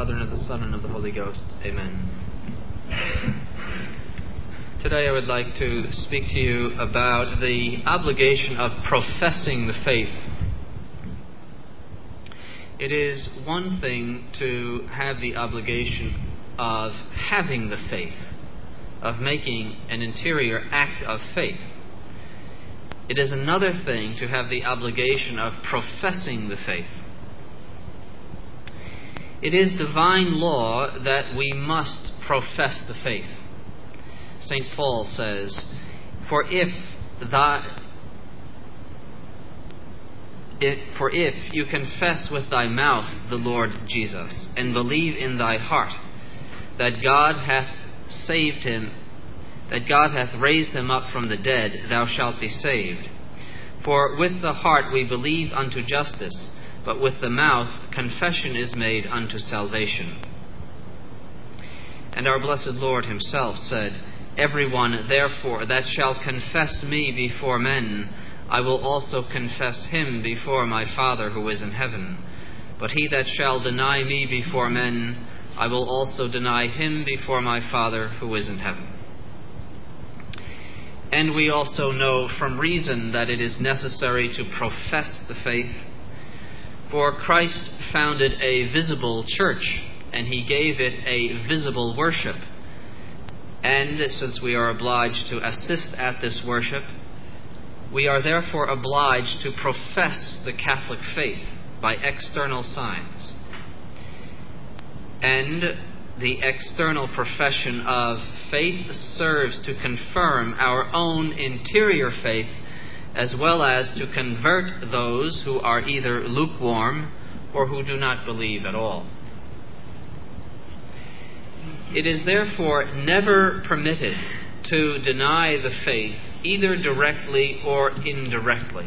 Father, and of the Son, and of the Holy Ghost. Amen. Today I would like to speak to you about the obligation of professing the faith. It is one thing to have the obligation of having the faith, of making an interior act of faith. It is another thing to have the obligation of professing the faith. It is divine law that we must profess the faith. St. Paul says, For if you confess with thy mouth the Lord Jesus, and believe in thy heart that God hath saved him, that God hath raised him up from the dead, thou shalt be saved. For with the heart we believe unto justice, but with the mouth confession is made unto salvation. And our blessed Lord himself said, Everyone therefore that shall confess me before men, I will also confess him before my Father who is in heaven. But he that shall deny me before men, I will also deny him before my Father who is in heaven. And we also know from reason that it is necessary to profess the faith. For Christ founded a visible church, and he gave it a visible worship. And since we are obliged to assist at this worship, we are therefore obliged to profess the Catholic faith by external signs. And the external profession of faith serves to confirm our own interior faith, as well as to convert those who are either lukewarm or who do not believe at all. It is therefore never permitted to deny the faith, either directly or indirectly.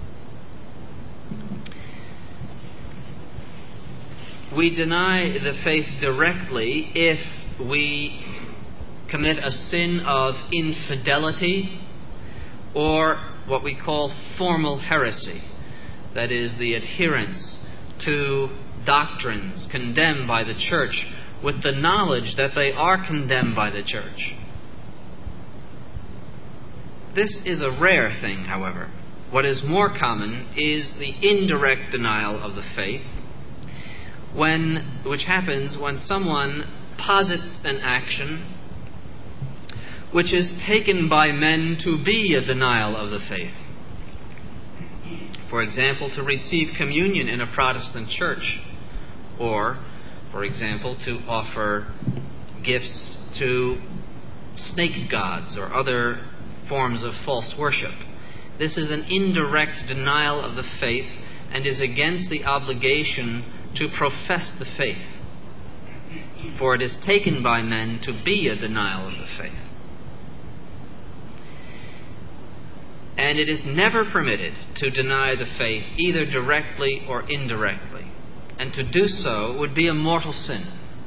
We deny the faith directly if we commit a sin of infidelity or what we call formal heresy, that is, the adherence to doctrines condemned by the Church with the knowledge that they are condemned by the Church. This is a rare thing, however. What is more common is the indirect denial of the faith, which happens when someone posits an action which is taken by men to be a denial of the faith. For example, to receive communion in a Protestant church, or, for example, to offer gifts to snake gods or other forms of false worship. This is an indirect denial of the faith and is against the obligation to profess the faith, for it is taken by men to be a denial of the faith. And it is never permitted to deny the faith either directly or indirectly, and to do so would be a mortal sin.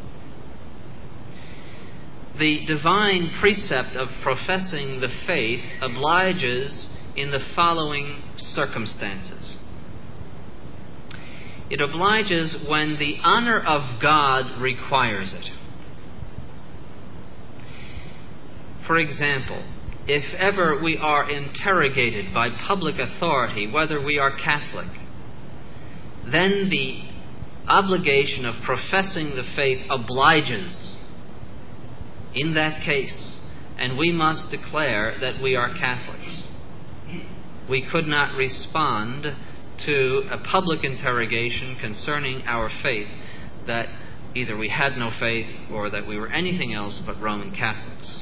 The divine precept of professing the faith obliges in the following circumstances. It obliges when the honor of God requires it. For example, if ever we are interrogated by public authority whether we are Catholic, then the obligation of professing the faith obliges in that case, and we must declare that we are Catholics. We could not respond to a public interrogation concerning our faith that either we had no faith or that we were anything else but Roman Catholics.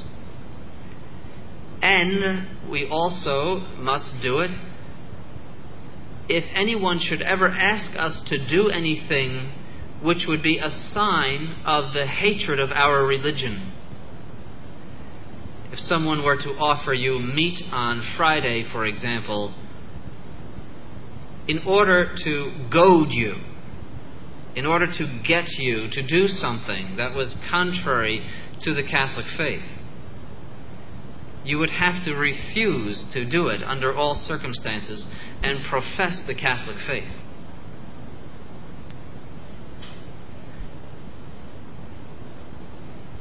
And we also must do it if anyone should ever ask us to do anything which would be a sign of the hatred of our religion. If someone were to offer you meat on Friday, for example, in order to goad you, in order to get you to do something that was contrary to the Catholic faith, you would have to refuse to do it under all circumstances and profess the Catholic faith.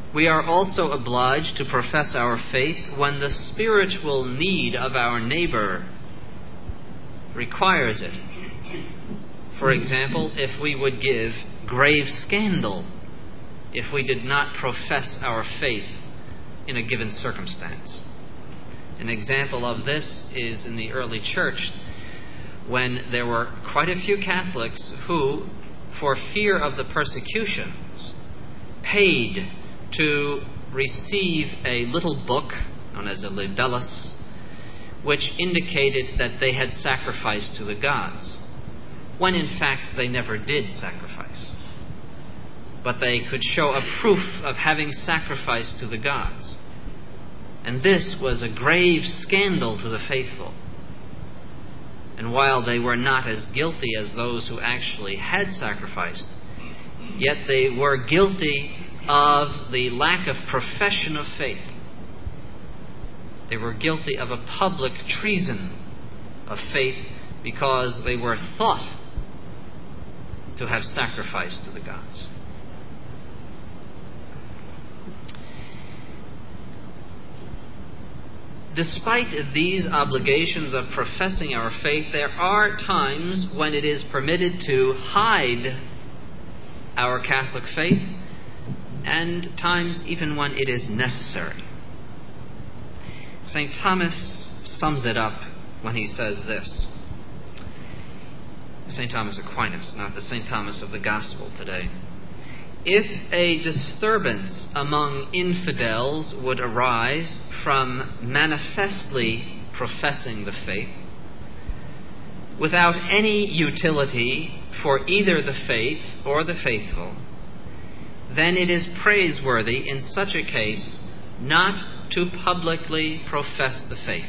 We are also obliged to profess our faith when the spiritual need of our neighbor requires it. For example, if we would give grave scandal if we did not profess our faith in a given circumstance. An example of this is in the early church, when there were quite a few Catholics who, for fear of the persecutions, paid to receive a little book known as a libellus, which indicated that they had sacrificed to the gods, when in fact they never did sacrifice. But they could show a proof of having sacrificed to the gods. And this was a grave scandal to the faithful. And while they were not as guilty as those who actually had sacrificed, yet they were guilty of the lack of profession of faith. They were guilty of a public treason of faith because they were thought to have sacrificed to the gods. Despite these obligations of professing our faith, there are times when it is permitted to hide our Catholic faith, and times even when it is necessary. St. Thomas sums it up when he says this. St. Thomas Aquinas, not the St. Thomas of the Gospel today. If a disturbance among infidels would arise from manifestly professing the faith, without any utility for either the faith or the faithful, then it is praiseworthy in such a case not to publicly profess the faith.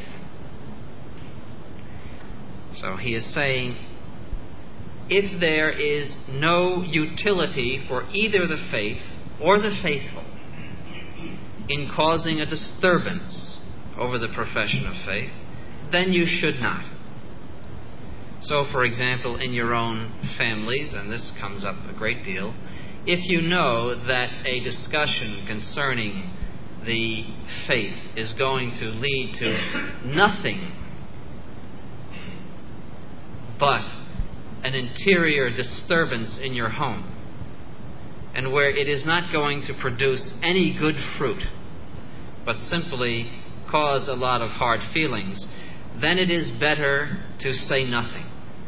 So he is saying, if there is no utility for either the faith or the faithful in causing a disturbance over the profession of faith, then you should not. So, for example, in your own families, and this comes up a great deal, if you know that a discussion concerning the faith is going to lead to nothing but an interior disturbance in your home, and where it is not going to produce any good fruit, but simply cause a lot of hard feelings, then it is better to say nothing.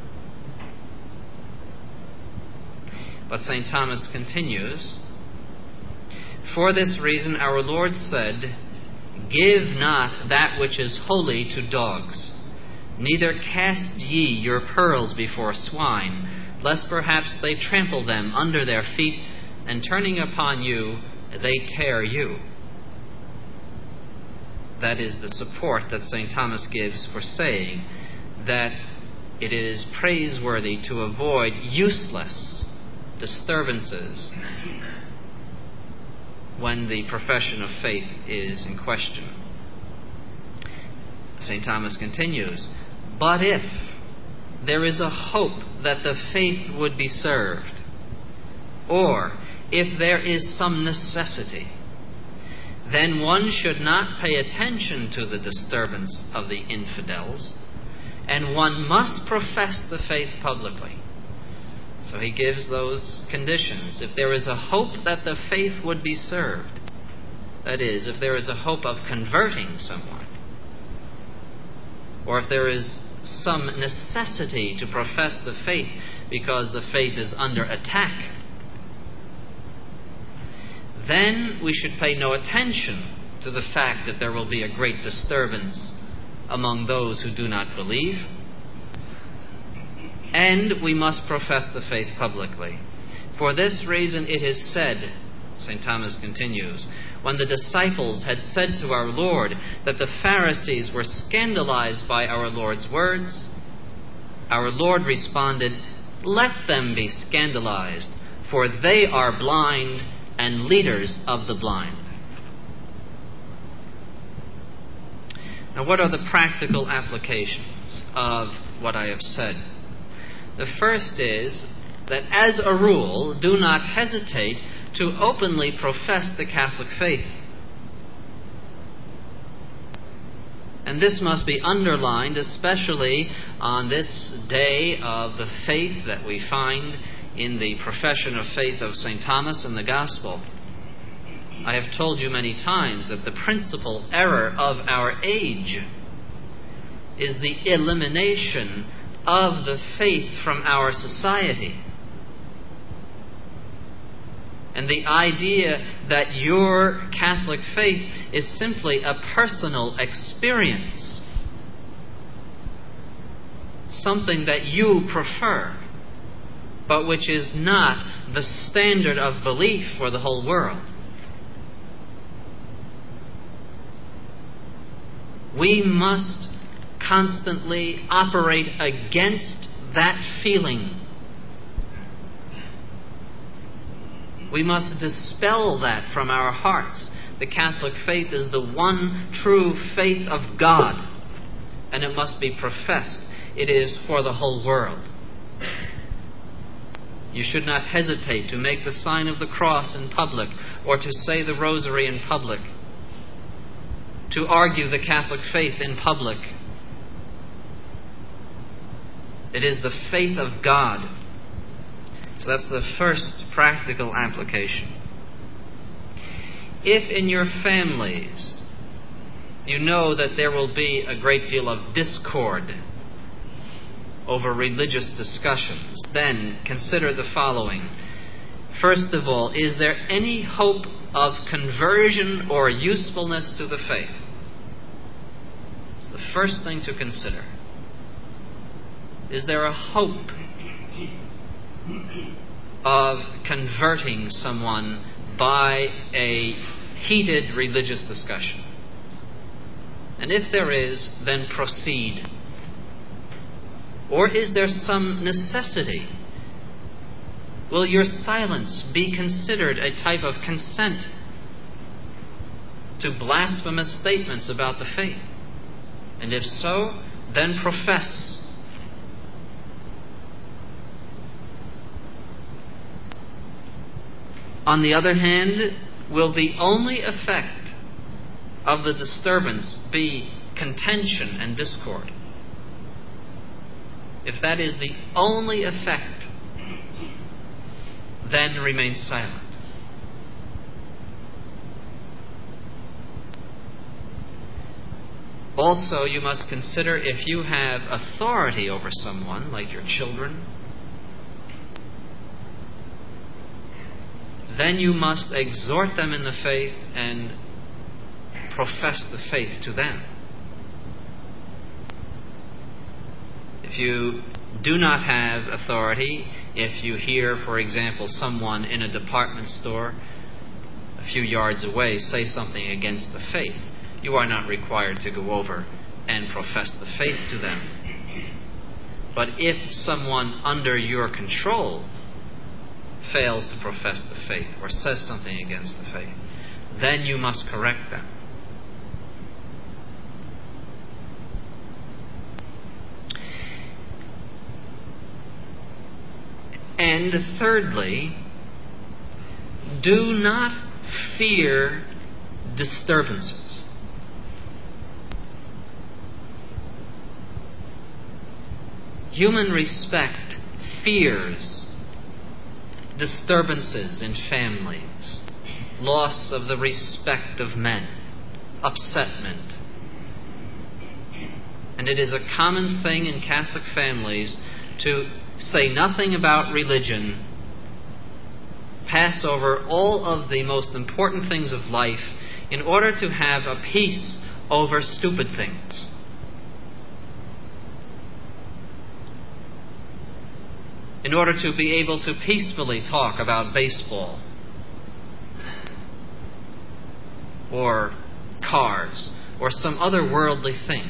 But St. Thomas continues, for this reason our Lord said, give not that which is holy to dogs, neither cast ye your pearls before swine, lest perhaps they trample them under their feet, and turning upon you, they tear you. That is the support that St. Thomas gives for saying that it is praiseworthy to avoid useless disturbances when the profession of faith is in question. St. Thomas continues, but if there is a hope that the faith would be served, or if there is some necessity, then one should not pay attention to the disturbance of the infidels, and one must profess the faith publicly. So he gives those conditions. If there is a hope that the faith would be served, that is, if there is a hope of converting someone, or if there is some necessity to profess the faith because the faith is under attack, then we should pay no attention to the fact that there will be a great disturbance among those who do not believe, and we must profess the faith publicly. For this reason it is said, St. Thomas continues, when the disciples had said to our Lord that the Pharisees were scandalized by our Lord's words, our Lord responded, let them be scandalized, for they are blind and leaders of the blind. Now, what are the practical applications of what I have said? The first is that, as a rule, do not hesitate to openly profess the Catholic faith. And this must be underlined, especially on this day of the faith that we find in the profession of faith of St. Thomas in the Gospel. I have told you many times that the principal error of our age is the elimination of the faith from our society. And the idea that your Catholic faith is simply a personal experience, something that you prefer, but which is not the standard of belief for the whole world. We must constantly operate against that feeling. We must dispel that from our hearts. The Catholic faith is the one true faith of God, and it must be professed. It is for the whole world. You should not hesitate to make the sign of the cross in public, or to say the rosary in public, to argue the Catholic faith in public. It is the faith of God. So that's the first practical application. If in your families you know that there will be a great deal of discord over religious discussions, then consider the following. First of all, is there any hope of conversion or usefulness to the faith? It's the first thing to consider. Is there a hope of converting someone by a heated religious discussion? And if there is, then proceed. Or is there some necessity? Will your silence be considered a type of consent to blasphemous statements about the faith? And if so, then profess. On the other hand, will the only effect of the disturbance be contention and discord? If that is the only effect, then remain silent. Also, you must consider if you have authority over someone, like your children, then you must exhort them in the faith and profess the faith to them. If you do not have authority, if you hear, for example, someone in a department store a few yards away say something against the faith, you are not required to go over and profess the faith to them. But if someone under your control fails to profess the faith or says something against the faith, then you must correct them. And thirdly, do not fear disturbances. Human respect fears disturbances in families, loss of the respect of men, upsetment. And it is a common thing in Catholic families to say nothing about religion, pass over all of the most important things of life in order to have a peace over stupid things. In order to be able to peacefully talk about baseball or cars or some other worldly thing.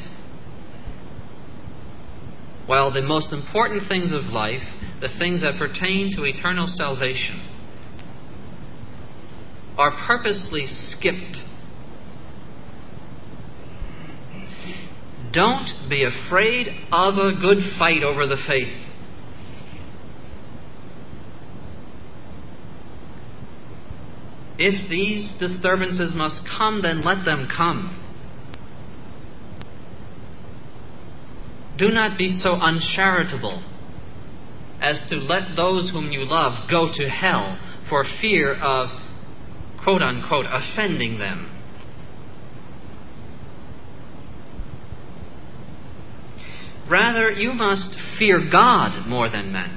While the most important things of life, the things that pertain to eternal salvation, are purposely skipped. Don't be afraid of a good fight over the faith. If these disturbances must come, then let them come. Do not be so uncharitable as to let those whom you love go to hell for fear of, quote-unquote, offending them. Rather, you must fear God more than men.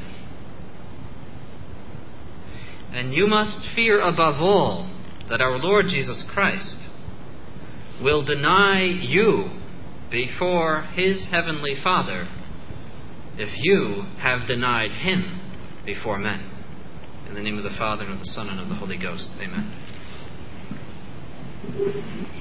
And you must fear above all that our Lord Jesus Christ will deny you before His Heavenly Father if you have denied Him before men. In the name of the Father, and of the Son, and of the Holy Ghost. Amen.